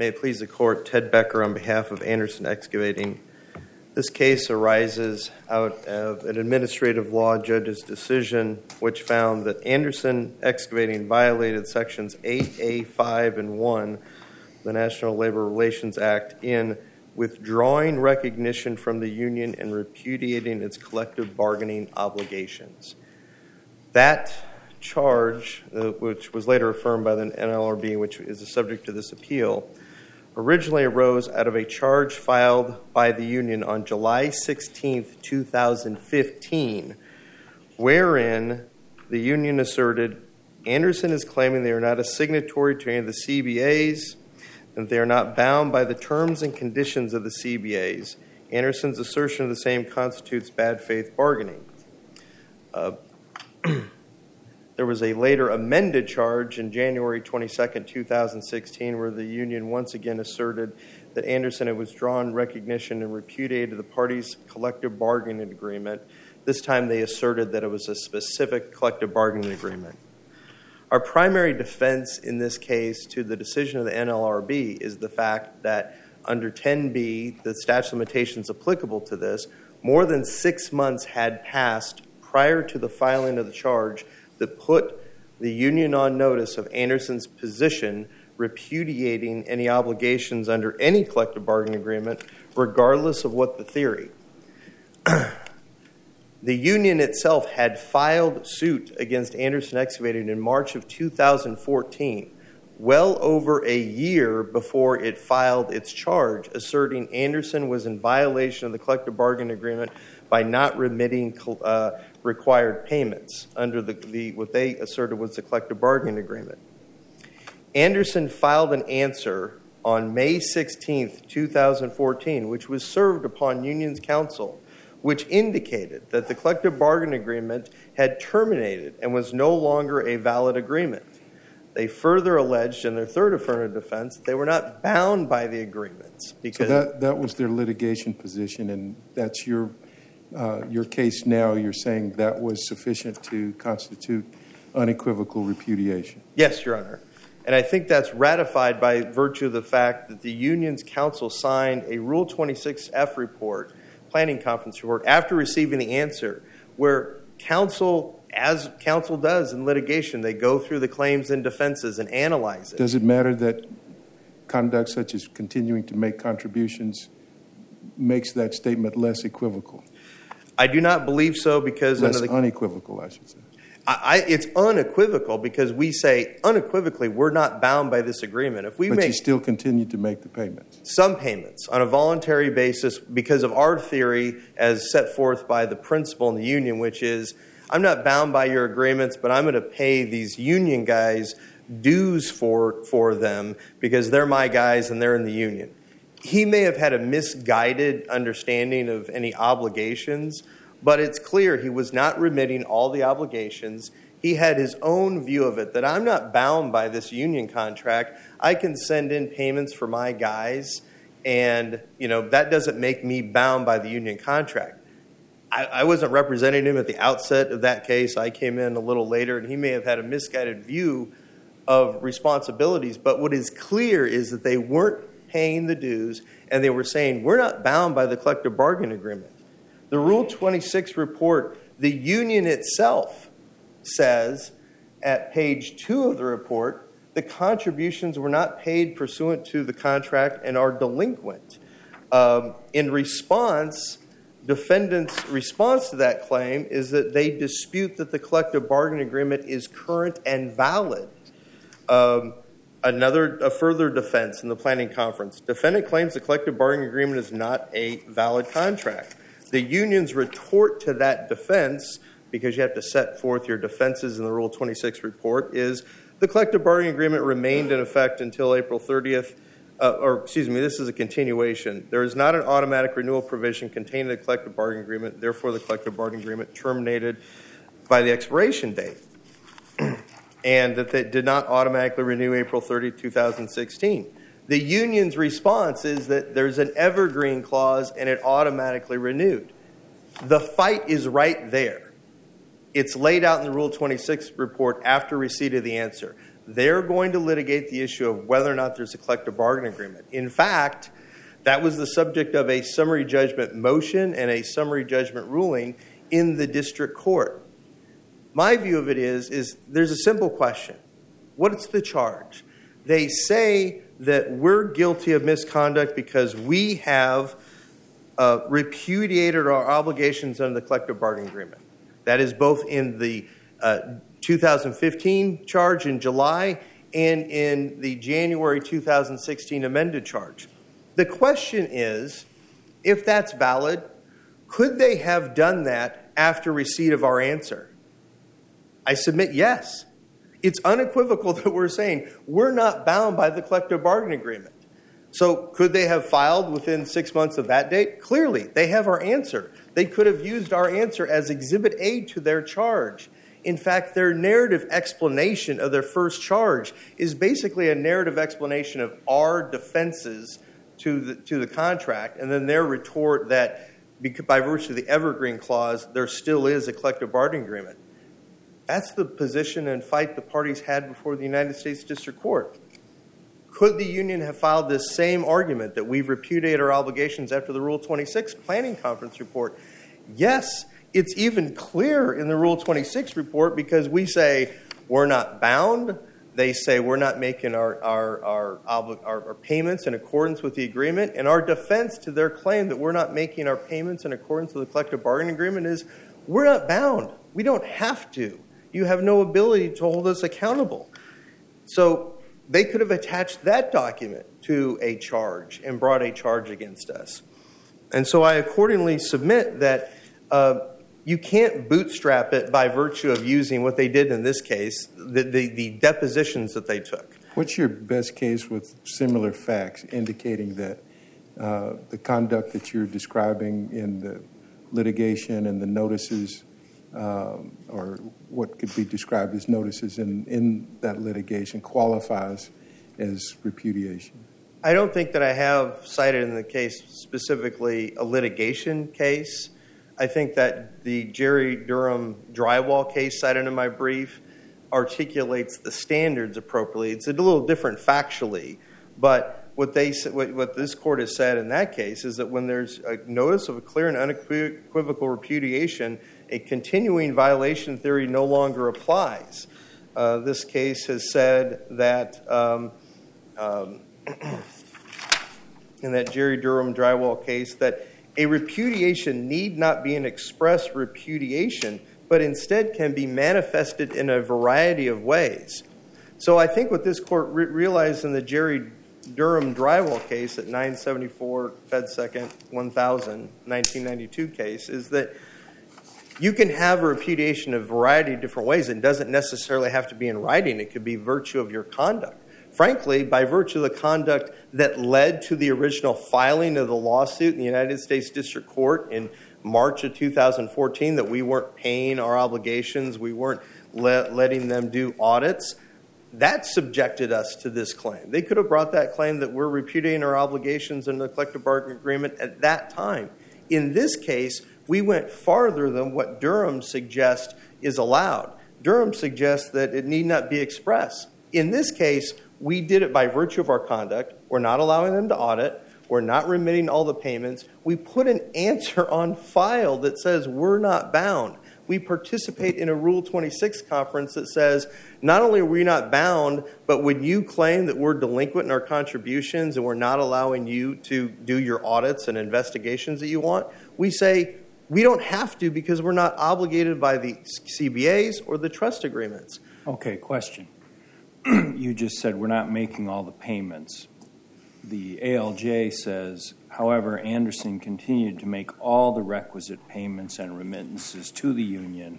May it please the Court, Ted Becker on behalf of Anderson Excavating. This case arises out of an administrative law judge's decision which found that Anderson Excavating violated Sections 8A, 5, and 1 of the National Labor Relations Act in withdrawing recognition from the union and repudiating its collective bargaining obligations. That charge, which was later affirmed by the NLRB, which is the subject to this appeal, originally arose out of a charge filed by the union on July 16, 2015, wherein the union asserted Anderson is claiming they are not a signatory to any of the CBAs and they are not bound by the terms and conditions of the CBAs. Anderson's assertion of the same constitutes bad faith bargaining. There was a later amended charge in January 22, 2016, where the union once again asserted that Anderson had withdrawn recognition and repudiated the parties' collective bargaining agreement. This time they asserted that it was a specific collective bargaining agreement. Our primary defense in this case to the decision of the NLRB is the fact that under 10B, the statute of limitations applicable to this, more than 6 months had passed prior to the filing of the charge that put the union on notice of Anderson's position repudiating any obligations under any collective bargaining agreement, regardless of what the theory. The union itself had filed suit against Anderson Excavating in March of 2014, well over a year before it filed its charge, asserting Anderson was in violation of the collective bargaining agreement by not remitting required payments under what they asserted was the collective bargaining agreement. Anderson filed an answer on May 16, 2014, which was served upon union's counsel, which indicated that the collective bargaining agreement had terminated and was no longer a valid agreement. They further alleged in their third affirmative defense that they were not bound by the agreements. Because so that was their litigation position, and that's your case now. You're saying that was sufficient to constitute unequivocal repudiation. Yes, Your Honor. And I think that's ratified by virtue of the fact that the union's counsel signed a Rule 26F report, planning conference report, after receiving the answer, where counsel, as counsel does in litigation, they go through the claims and defenses and analyze it. Does it matter that conduct such as continuing to make contributions makes that statement less equivocal? I do not believe so because... Less unequivocal, I should say. It's unequivocal because we say unequivocally we're not bound by this agreement. But you still continue to make the payments. Some payments on a voluntary basis because of our theory as set forth by the principal in the union, which is I'm not bound by your agreements, but I'm going to pay these union guys dues for them because they're my guys and they're in the union. He may have had a misguided understanding of any obligations, but it's clear he was not remitting all the obligations. He had his own view of it, that I'm not bound by this union contract. I can send in payments for my guys, and that doesn't make me bound by the union contract. I wasn't representing him at the outset of that case. I came in a little later, and he may have had a misguided view of responsibilities, but what is clear is that they weren't paying the dues, and they were saying, we're not bound by the collective bargaining agreement. The Rule 26 report, the union itself says at page 2 of the report, the contributions were not paid pursuant to the contract and are delinquent. In response, defendants' response to that claim is that they dispute that the collective bargaining agreement is current and valid. A further defense in the planning conference. Defendant claims the collective bargaining agreement is not a valid contract. The union's retort to that defense, because you have to set forth your defenses in the Rule 26 report, is the collective bargaining agreement remained in effect until April 30th. This is a continuation. There is not an automatic renewal provision contained in the collective bargaining agreement. Therefore, the collective bargaining agreement terminated by the expiration date. And that they did not automatically renew April 30, 2016. The union's response is that there's an evergreen clause and it automatically renewed. The fight is right there. It's laid out in the Rule 26 report after receipt of the answer. they're going to litigate the issue of whether or not there's a collective bargaining agreement. In fact, that was the subject of a summary judgment motion and a summary judgment ruling in the district court. My view of it is there's a simple question. What's the charge? They say that we're guilty of misconduct because we have repudiated our obligations under the collective bargaining agreement. That is both in the 2015 charge in July and in the January 2016 amended charge. The question is, if that's valid, could they have done that after receipt of our answer? I submit yes. It's unequivocal that we're saying we're not bound by the collective bargaining agreement. So could they have filed within 6 months of that date? Clearly, they have our answer. They could have used our answer as Exhibit A to their charge. In fact, their narrative explanation of their first charge is basically a narrative explanation of our defenses to the contract, and then their retort that by virtue of the Evergreen Clause, there still is a collective bargaining agreement. That's the position and fight the parties had before the United States District Court. Could the union have filed this same argument that we've repudiated our obligations after the Rule 26 Planning Conference report? Yes, it's even clearer in the Rule 26 report because we say we're not bound. They say we're not making our payments in accordance with the agreement. And our defense to their claim that we're not making our payments in accordance with the collective bargaining agreement is we're not bound. We don't have to. You have no ability to hold us accountable. So they could have attached that document to a charge and brought a charge against us. And so I accordingly submit that you can't bootstrap it by virtue of using what they did in this case, the depositions that they took. What's your best case with similar facts indicating that the conduct that you're describing in the litigation and the notices, or what could be described as notices in that litigation, qualifies as repudiation? I don't think that I have cited in the case specifically a litigation case. I think that the Jerry Durham drywall case cited in my brief articulates the standards appropriately. It's a little different factually, but what this court has said in that case is that when there's a notice of a clear and unequivocal repudiation, a continuing violation theory no longer applies. This case has said that in that Jerry Durham drywall case that a repudiation need not be an express repudiation, but instead can be manifested in a variety of ways. So I think what this court realized in the Jerry Durham drywall case at 974 Fed Second 1000, 1992 case is that you can have a repudiation in a variety of different ways. It doesn't necessarily have to be in writing. It could be virtue of your conduct. Frankly, by virtue of the conduct that led to the original filing of the lawsuit in the United States District Court in March of 2014, that we weren't paying our obligations, we weren't letting them do audits, that subjected us to this claim. They could have brought that claim that we're repudiating our obligations in the collective bargaining agreement at that time. In this case, we went farther than what Durham suggests is allowed. Durham suggests that it need not be expressed. In this case, we did it by virtue of our conduct. We're not allowing them to audit. We're not remitting all the payments. We put an answer on file that says we're not bound. We participate in a Rule 26 conference that says not only are we not bound, but when you claim that we're delinquent in our contributions and we're not allowing you to do your audits and investigations that you want, we say we don't have to because we're not obligated by the CBAs or the trust agreements. Okay, question. You just said we're not making all the payments. The ALJ says, however, Anderson continued to make all the requisite payments and remittances to the union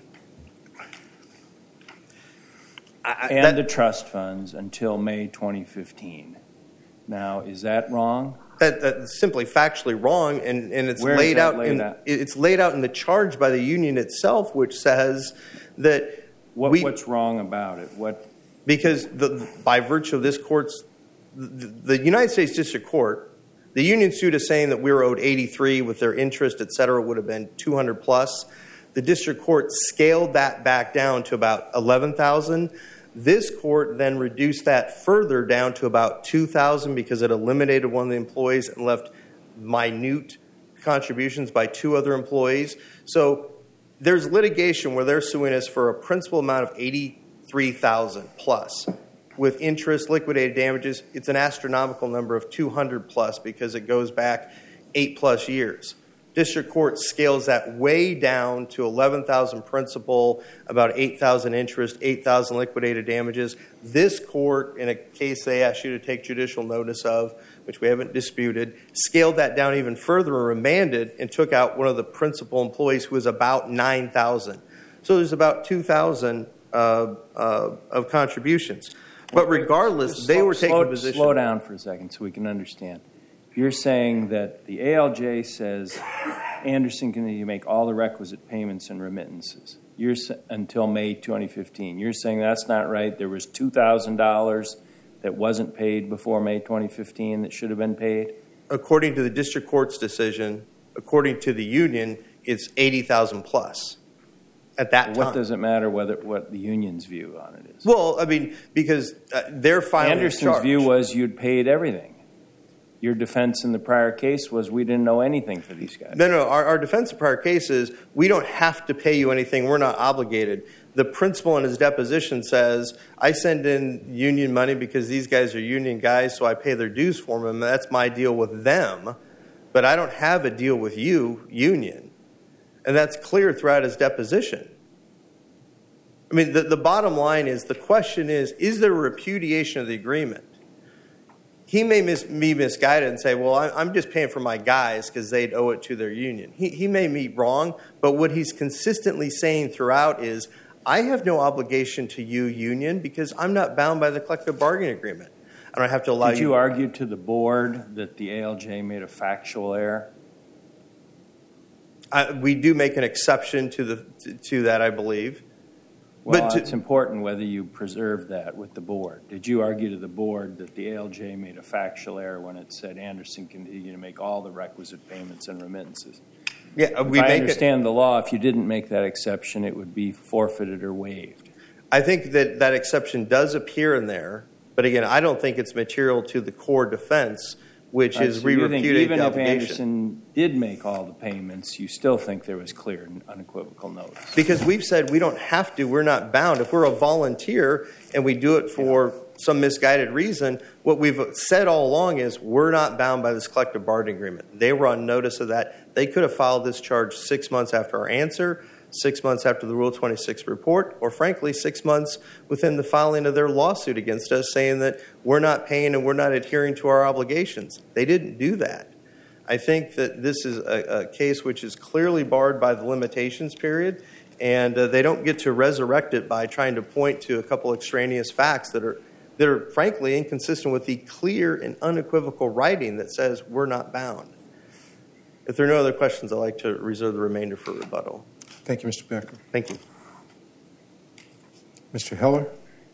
and the trust funds until May 2015. Now, is that wrong? That's simply factually wrong, and it's laid out. It's laid out in the charge by the union itself, which says that what's wrong about it? Because by virtue of this court's, the United States District Court, the union suit is saying that we were owed 83 with their interest, et cetera, would have been 200 plus. The district court scaled that back down to about 11,000. This court then reduced that further down to about $2,000 because it eliminated one of the employees and left minute contributions by two other employees. So there's litigation where they're suing us for a principal amount of $83,000 plus. With interest, liquidated damages, it's an astronomical number of 200 plus because it goes back 8+ years. District court scales that way down to $11,000 principal, about $8,000 interest, $8,000 liquidated damages. This court, in a case they asked you to take judicial notice of, which we haven't disputed, scaled that down even further and remanded and took out one of the principal employees who was about $9,000. So there's about $2,000 of contributions. But regardless, they were taking a position. Slow down for a second so we can understand. You're saying that the ALJ says Anderson can make all the requisite payments and remittances until May 2015. You're saying that's not right. There was $2,000 that wasn't paid before May 2015 that should have been paid? According to the district court's decision, according to the union, it's $80,000 plus at that time. What does it matter what the union's view on it is? Well, I mean, because they're filing a charge. Anderson's view was you'd paid everything. Your defense in the prior case was we didn't know anything for these guys. No. Our defense in prior case is we don't have to pay you anything. We're not obligated. The principal in his deposition says, I send in union money because these guys are union guys, so I pay their dues for them. And that's my deal with them. But I don't have a deal with you, union. And that's clear throughout his deposition. I mean, the bottom line is, the question is there a repudiation of the agreement? He may be misguided and say, well, I'm just paying for my guys because they'd owe it to their union. He may be wrong, but what he's consistently saying throughout is, I have no obligation to you, union, because I'm not bound by the collective bargaining agreement. I don't have to allow you. Did you argue to the board that the ALJ made a factual error? We do make an exception to that, I believe. Well, it's important whether you preserve that with the board. Did you argue to the board that the ALJ made a factual error when it said Anderson continue to make all the requisite payments and remittances? Yeah, if I understand the law, if you didn't make that exception, it would be forfeited or waived. I think that exception does appear in there, but again, I don't think it's material to the core defense, which is we repudiate the obligation. Even if Anderson did make all the payments, you still think there was clear and unequivocal notice? Because we've said we don't have to, we're not bound. If we're a volunteer and we do it for some misguided reason, what we've said all along is we're not bound by this collective bargaining agreement. They were on notice of that. They could have filed this charge 6 months after our answer, 6 months after the Rule 26 report, or frankly, 6 months within the filing of their lawsuit against us saying that we're not paying and we're not adhering to our obligations. They didn't do that. I think that this is a case which is clearly barred by the limitations period, and they don't get to resurrect it by trying to point to a couple extraneous facts that are frankly inconsistent with the clear and unequivocal writing that says we're not bound. If there are no other questions, I'd like to reserve the remainder for rebuttal. Thank you, Mr. Becker. Thank you. Mr. Heller?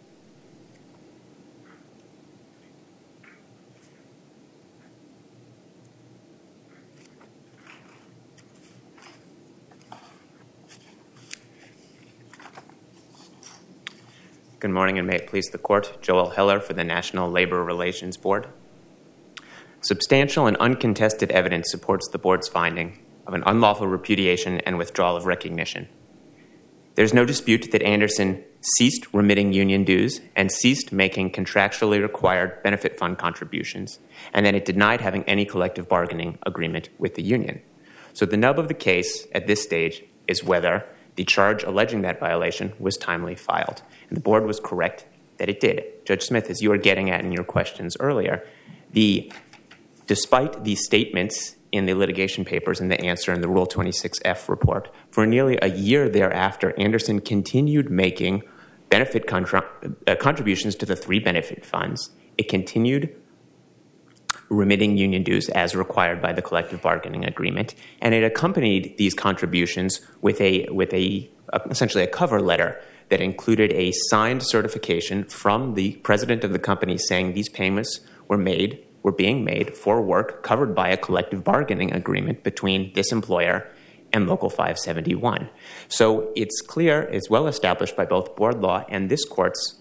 Good morning, and may it please the Court. Joel Heller for the National Labor Relations Board. Substantial and uncontested evidence supports the Board's finding of an unlawful repudiation and withdrawal of recognition. There's no dispute that Anderson ceased remitting union dues and ceased making contractually required benefit fund contributions, and that it denied having any collective bargaining agreement with the union. So the nub of the case at this stage is whether the charge alleging that violation was timely filed. And the Board was correct that it did. Judge Smith, as you were getting at in your questions earlier, despite the statements in the litigation papers and the answer in the Rule 26F report, for nearly a year thereafter, Anderson continued making benefit contributions to the three benefit funds. It continued remitting union dues as required by the collective bargaining agreement, and it accompanied these contributions with essentially a cover letter that included a signed certification from the president of the company saying these payments were being made for work covered by a collective bargaining agreement between this employer and Local 571. So it's clear, it's well established by both board law and this court's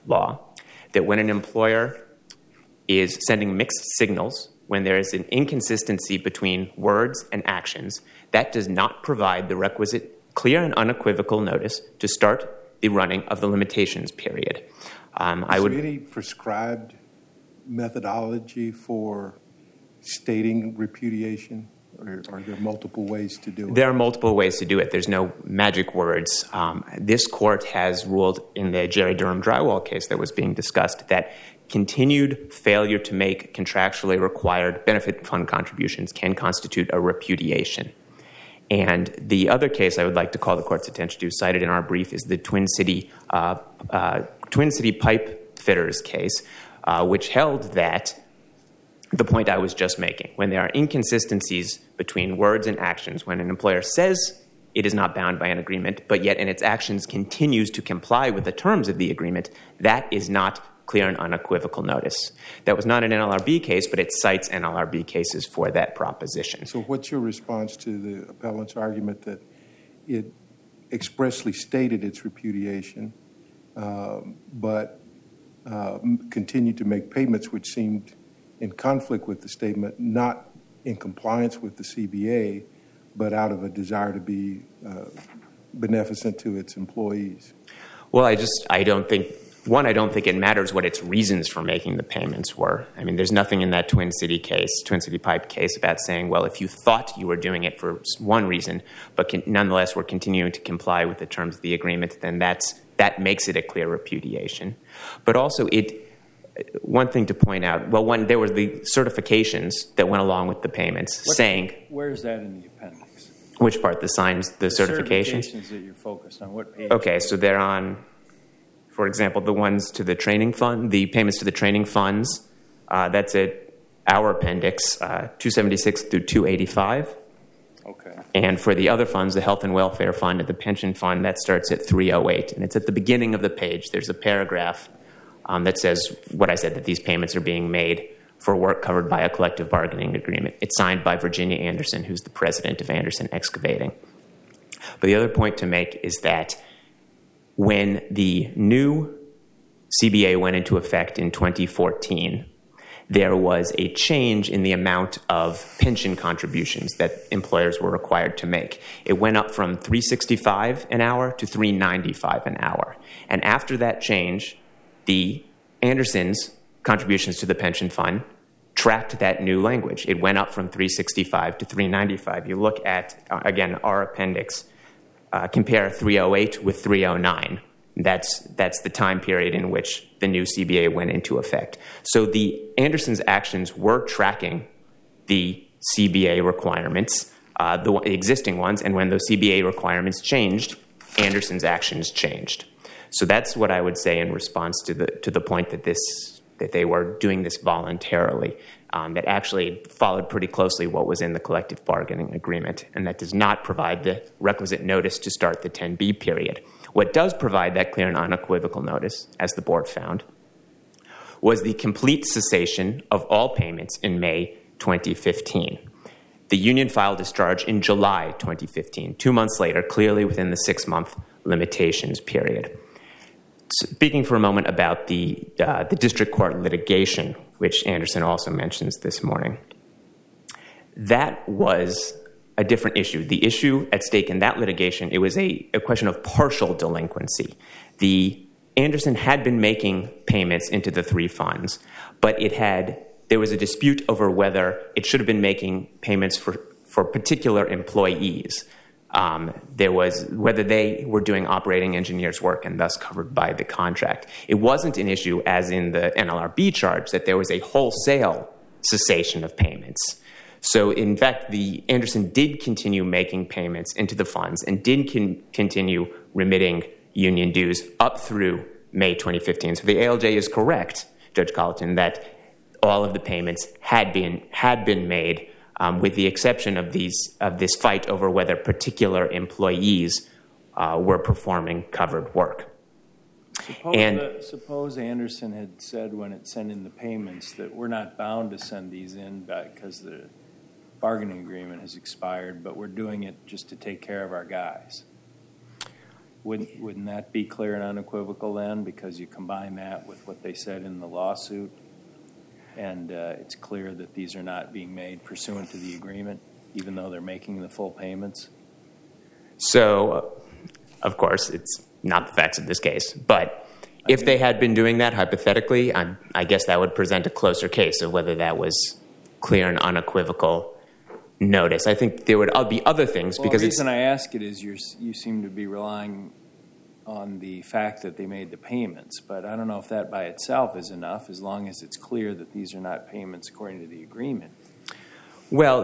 law that when an employer is sending mixed signals, when there is an inconsistency between words and actions, that does not provide the requisite clear and unequivocal notice to start the running of the limitations period. Is there any prescribed methodology for stating repudiation, or are there multiple ways to do it? There are multiple ways to do it. There's no magic words. This court has ruled in the Jerry Durham drywall case that was being discussed that continued failure to make contractually required benefit fund contributions can constitute a repudiation. And the other case I would like to call the court's attention to, cited in our brief, is the Twin City Pipe Fitters case, which held that the point I was just making, when there are inconsistencies between words and actions, when an employer says it is not bound by an agreement, but yet in its actions continues to comply with the terms of the agreement, that is not clear and unequivocal notice. That was not an NLRB case, but it cites NLRB cases for that proposition. So what's your response to the appellant's argument that it expressly stated its repudiation, but continued to make payments which seemed in conflict with the statement, not in compliance with the CBA, but out of a desire to be beneficent to its employees? Well, I don't think it matters what its reasons for making the payments were. I mean, there's nothing in that Twin City Pipe case about saying, well, if you thought you were doing it for one reason, but nonetheless were continuing to comply with the terms of the agreement, then that makes it a clear repudiation. But also, one thing to point out, there were the certifications that went along with the payments saying... Where is that in the appendix? Which part? The signs, the certifications? Certifications that you're focused on. What page? Okay, so they're on... For example, the ones to the training fund, the payments to the training funds, that's at our appendix, 276 through 285. Okay. And for the other funds, the health and welfare fund and the pension fund, that starts at 308. And it's at the beginning of the page. There's a paragraph that says what I said, that these payments are being made for work covered by a collective bargaining agreement. It's signed by Virginia Anderson, who's the president of Anderson Excavating. But the other point to make is that when the new CBA went into effect in 2014, there was a change in the amount of pension contributions that employers were required to make. It went up from $365 an hour to $395 an hour. And after that change, the Andersons' contributions to the pension fund tracked that new language. It went up from $365 to $395. You look at, again, our appendix, compare 308 with 309. That's the time period in which the new CBA went into effect. So the Andersons' actions were tracking the CBA requirements, the existing ones, and when those CBA requirements changed, Andersons' actions changed. So that's what I would say in response to the point that they were doing this voluntarily. That actually followed pretty closely what was in the collective bargaining agreement, and that does not provide the requisite notice to start the 10B period. What does provide that clear and unequivocal notice, as the board found, was the complete cessation of all payments in May 2015. The union filed discharge in July 2015, 2 months later, clearly within the 6-month limitations period. Speaking for a moment about the district court litigation, which Anderson also mentions this morning, that was a different issue. The issue at stake in that litigation, it was a question of partial delinquency. Anderson had been making payments into the three funds, but there was a dispute over whether it should have been making payments for particular employees. There was whether they were doing operating engineers' work and thus covered by the contract. It wasn't an issue, as in the NLRB charge, that there was a wholesale cessation of payments. So, in fact, the Anderson did continue making payments into the funds and did continue remitting union dues up through May 2015. So the ALJ is correct, Judge Colleton, that all of the payments had been made, with the exception of this fight over whether particular employees were performing covered work. Suppose Anderson had said when it sent in the payments that we're not bound to send these in because the bargaining agreement has expired, but we're doing it just to take care of our guys. Wouldn't that be clear and unequivocal then? Because you combine that with what they said in the lawsuit, and it's clear that these are not being made pursuant to the agreement, even though they're making the full payments? So, of course, it's not the facts of this case, but if they had been doing that hypothetically, I guess that would present a closer case of whether that was clear and unequivocal notice. I think there would be other things because the reason I ask it is you seem to be relying on the fact that they made the payments, but I don't know if that by itself is enough as long as it's clear that these are not payments according to the agreement. Well,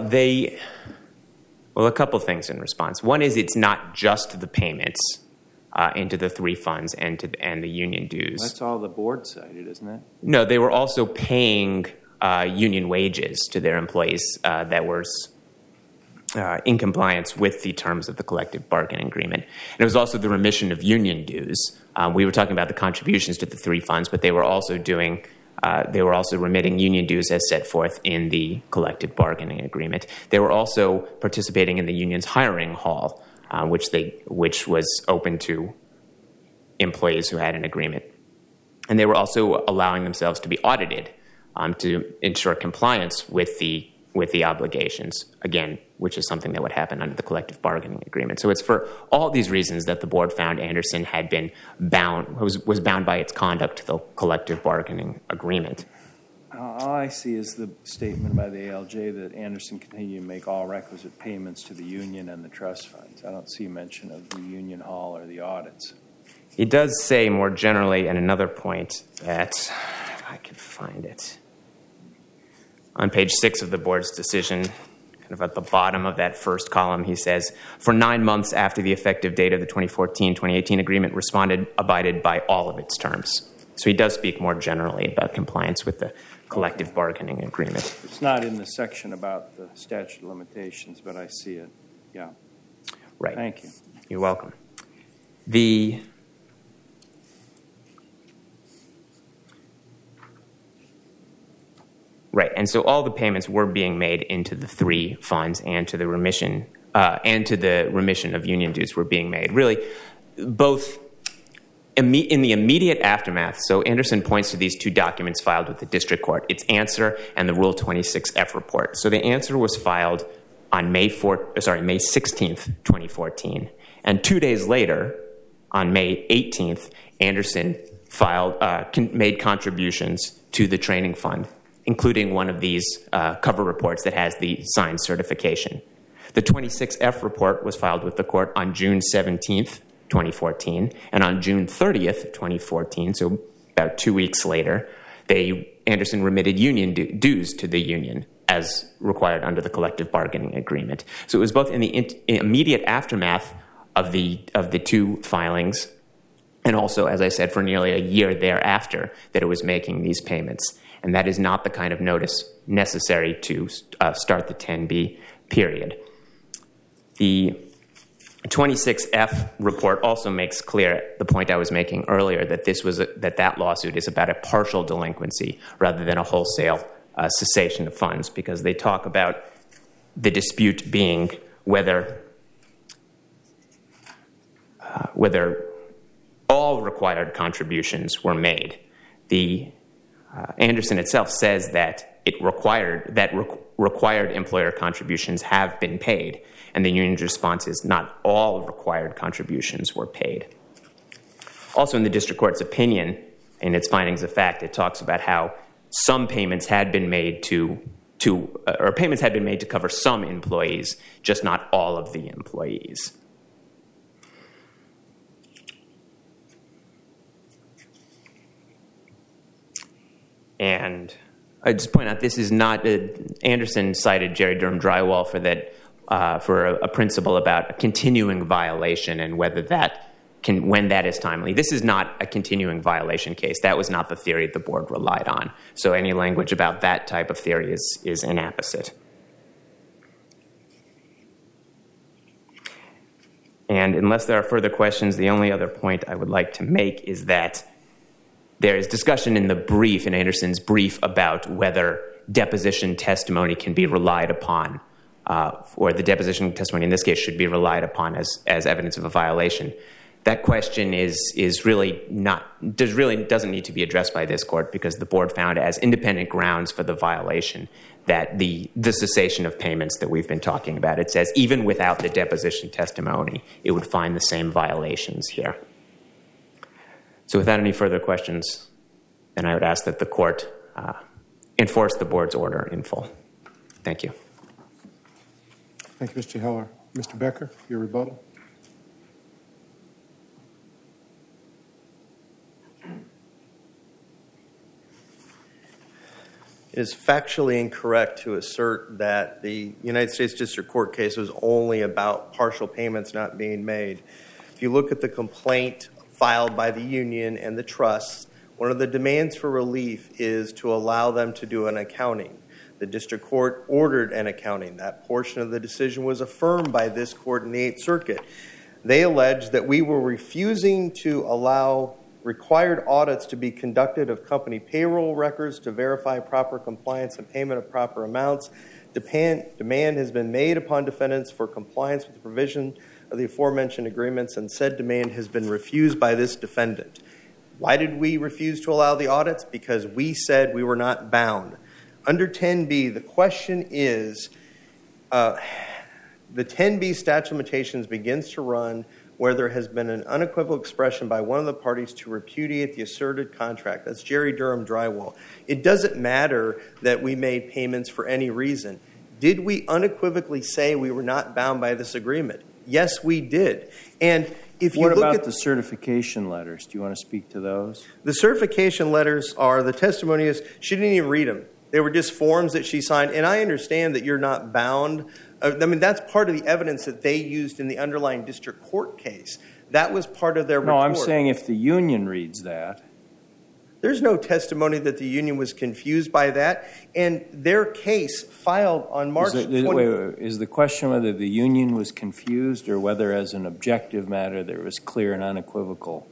a couple things in response. One is it's not just the payments into the three funds and the union dues. That's all the board cited, isn't it? No, they were also paying union wages to their employees that were in compliance with the terms of the collective bargaining agreement. And it was also the remission of union dues. We were talking about the contributions to the three funds, but they were also remitting union dues as set forth in the collective bargaining agreement. They were also participating in the union's hiring hall, which was open to employees who had an agreement. And they were also allowing themselves to be audited to ensure compliance with the obligations, again, which is something that would happen under the collective bargaining agreement. So it's for all these reasons that the board found Anderson had been was bound by its conduct to the collective bargaining agreement. All I see is the statement by the ALJ that Anderson continued to make all requisite payments to the union and the trust funds. I don't see mention of the union hall or the audits. He does say more generally, and another point that, if I can find it, on page 6 of the board's decision, kind of at the bottom of that first column, he says, for 9 months after the effective date of the 2014-2018 agreement, abided by all of its terms. So he does speak more generally about compliance with the collective bargaining agreement. It's not in the section about the statute of limitations, but I see it. Yeah. Right. Thank you. You're welcome. Right, and so all the payments were being made into the three funds and to the remission of union dues were being made. Really, both in the immediate aftermath. So Anderson points to these two documents filed with the district court: its answer and the Rule 26F report. So the answer was filed on May 16th, 2014, and 2 days later, on May 18th, Anderson made contributions to the training fund, including one of these cover reports that has the signed certification. The 26F report was filed with the court on June 17th, 2014, and on June 30th, 2014, so about 2 weeks later, Anderson remitted union dues to the union as required under the collective bargaining agreement. So it was both in the immediate aftermath of the two filings, and also, as I said, for nearly a year thereafter that it was making these payments. And that is not the kind of notice necessary to start the 10B period. The 26F report also makes clear the point I was making earlier, that that lawsuit is about a partial delinquency rather than a wholesale cessation of funds, because they talk about the dispute being whether all required contributions were made. Anderson itself says that required employer contributions have been paid, and the union's response is not all required contributions were paid. Also, in the district court's opinion, in its findings of fact, it talks about how some payments had been made to cover some employees, just not all of the employees. And I just point out, this is not Anderson cited Jerry Durham Drywall for a principle about a continuing violation and when that is timely. This is not a continuing violation case. That was not the theory the board relied on. So any language about that type of theory is inapposite. And unless there are further questions, the only other point I would like to make is that there is discussion in Anderson's brief, about whether deposition testimony can be relied upon, or the deposition testimony in this case should be relied upon as evidence of a violation. that question doesn't need to be addressed by this court because the board found as independent grounds for the violation that the cessation of payments that we've been talking about. It says even without the deposition testimony, it would find the same violations here. So without any further questions, then I would ask that the court enforce the board's order in full. Thank you. Thank you, Mr. Heller. Mr. Becker, your rebuttal. It is factually incorrect to assert that the United States District Court case was only about partial payments not being made. If you look at the complaint filed by the union and the trusts, one of the demands for relief is to allow them to do an accounting. The district court ordered an accounting. That portion of the decision was affirmed by this court in the Eighth Circuit. They alleged that we were refusing to allow required audits to be conducted of company payroll records to verify proper compliance and payment of proper amounts. Demand has been made upon defendants for compliance with the provision of the aforementioned agreements, and said demand has been refused by this defendant. Why did we refuse to allow the audits? Because we said we were not bound. Under 10B, the question is, the 10B statute of limitations begins to run where there has been an unequivocal expression by one of the parties to repudiate the asserted contract. That's Jerry Durham Drywall. It doesn't matter that we made payments for any reason. Did we unequivocally say we were not bound by this agreement? Yes, we did. And if you What look about at the certification letters? Do you want to speak to those? the certification letters, are the testimony is she didn't even read them. They were just forms that she signed. And I understand that you're not bound. I mean, that's part of the evidence that they used in the underlying district court case. That was part of their report. No, I'm saying if the union reads that. There's no testimony that the union was confused by that. And their case filed on March 20th. Is the question whether the union was confused or whether as an objective matter there was clear and unequivocal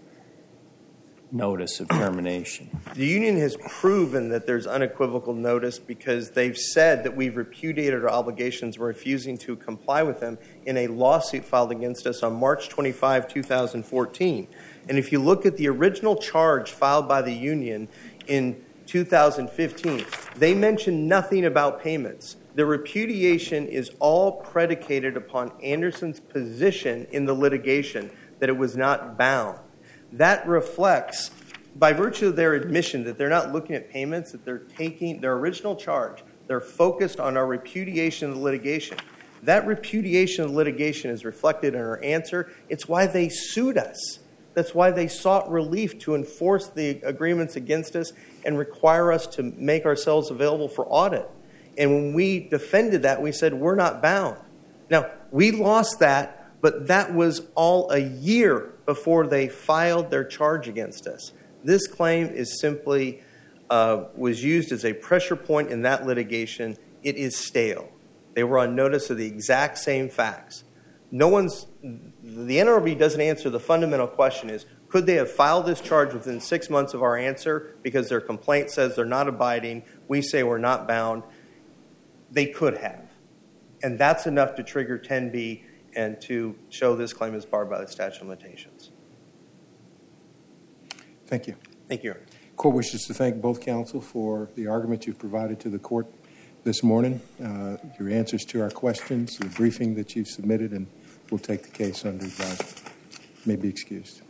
notice of termination? The union has proven that there's unequivocal notice because they've said that we've repudiated our obligations and refusing to comply with them in a lawsuit filed against us on March 25, 2014. And if you look at the original charge filed by the union in 2015, they mention nothing about payments. The repudiation is all predicated upon Anderson's position in the litigation that it was not bound. That reflects, by virtue of their admission that they're not looking at payments, that they're taking their original charge, they're focused on our repudiation of the litigation. That repudiation of the litigation is reflected in our answer. It's why they sued us. That's why they sought relief to enforce the agreements against us and require us to make ourselves available for audit. And when we defended that, we said we're not bound. Now, we lost that, but that was all a year before they filed their charge against us. This claim is simply was used as a pressure point in that litigation. It is stale. They were on notice of the exact same facts. The NLRB doesn't answer the fundamental question is, could they have filed this charge within 6 months of our answer because their complaint says they're not abiding, we say we're not bound? They could have. And that's enough to trigger 10B and to show this claim is barred by the statute of limitations. Thank you. Thank you. Court wishes to thank both counsel for the argument you've provided to the court this morning, your answers to our questions, the briefing that you've submitted, and we'll take the case under advisement. You may be excused.